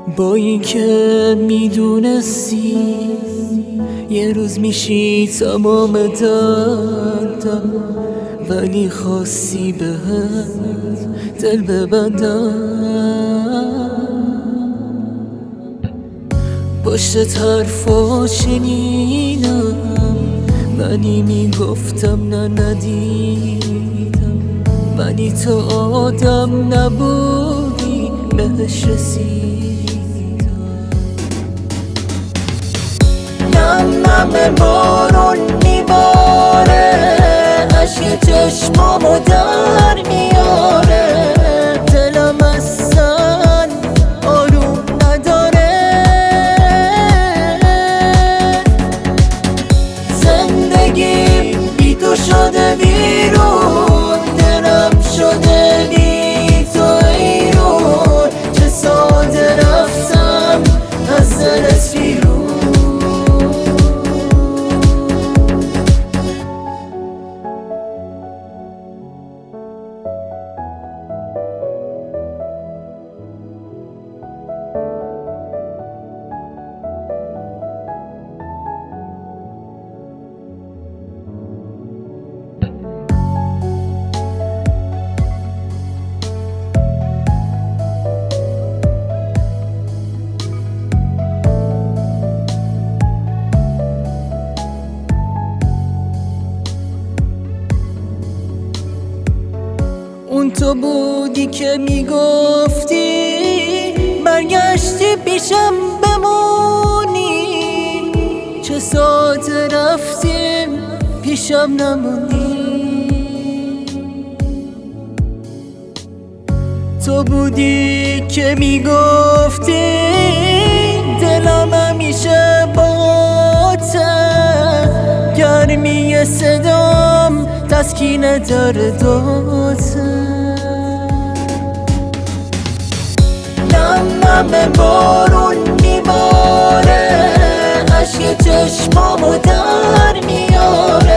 با این که میدونستی یه روز میشی تمام دردم، ولی خواستی بهت دل ببندم. پشت حرفا شنیدم، ولی میگفتم نه ندیدم، ولی تو آدم نبودی بهش رسیدم. نم بارون میباره، عشق چشمامو در میاره، دلم اصلا آروم نداره. زندگیم بی تو شده ویرون، دلم شده بی تو ایرون، چه ساده رفتم از دلت بیرون. اون تو بودی که میگفتی برگشتی پیشم بمونی، چه ساعت رفتیم پیشم نموندی. تو بودی که میگفتی دلم همیشه باته، گرمی صدام تسکین درداته. نم بارون میباره، عشق چشمامو در میاره،